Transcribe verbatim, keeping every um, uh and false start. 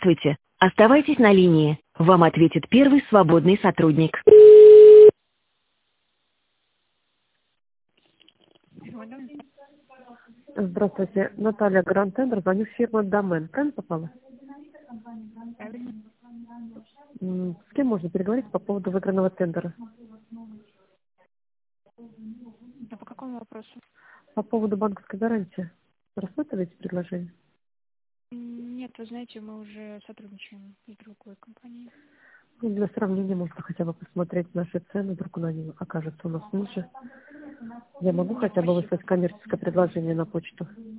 Здравствуйте. Оставайтесь на линии. Вам ответит первый свободный сотрудник. Здравствуйте, Наталья Гранд-Тендер, звоню в фирму Домен. Правильно попала? Правильно. М, С кем можно переговорить по поводу выигранного тендера? А по какому вопросу? По поводу банковской гарантии. Рассматриваете предложение? М, Нет, вы знаете, мы уже сотрудничаем с другой компанией. Ну, для сравнения можно хотя бы посмотреть наши цены, вдруг они окажутся у нас ниже. Я могу Нет, хотя бы спасибо. выслать коммерческое предложение на почту?